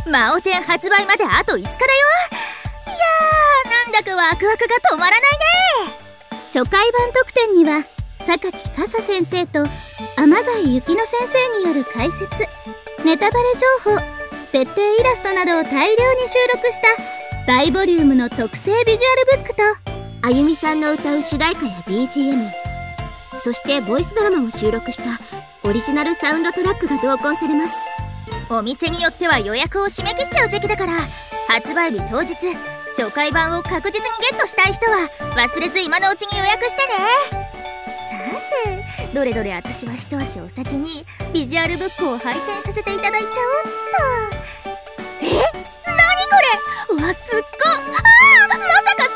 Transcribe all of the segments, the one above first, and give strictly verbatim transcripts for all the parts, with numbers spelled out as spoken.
魔王展発売まであといつかだよ。いやー、なんだかワクワクが止まらないね。 初回版特典には榊かさ先生と天貝雪乃先生による解説、ネタバレ情報、設定イラストなどを大量に収録した大ボリュームの特製ビジュアルブックと、あゆみさんの歌う主題歌や ビージーエム、 そしてボイスドラマを収録したオリジナルサウンドトラックが同梱されます。 お店によっては予約を締め切っちゃう時期だから、発売日当日初回版を確実にゲットしたい人は忘れず今のうちに予約してね。さて、どれどれ私は一足お先にビジュアルブックを拝見させていただいちゃおうっと。え、なにこれ、うわ、すっご、あー、まさかそんなこと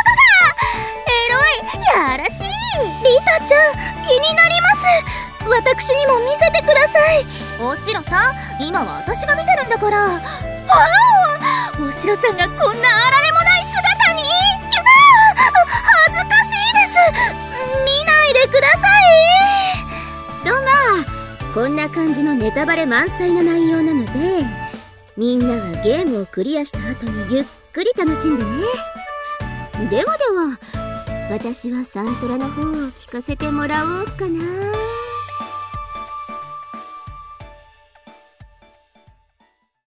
が。エロい、やらしい。 リタちゃん、気になります。私にも見せてください。 おしろさん、今は私が見てるんだから。わお、おしろさんがこんなあられもない姿に。 キャー、恥ずかしいです。見ないでください。と、まあこんな感じのネタバレ満載な内容なので、みんなはゲームをクリアした後にゆっくり楽しんでね。ではでは、私はサントラの方を聞かせてもらおうかな。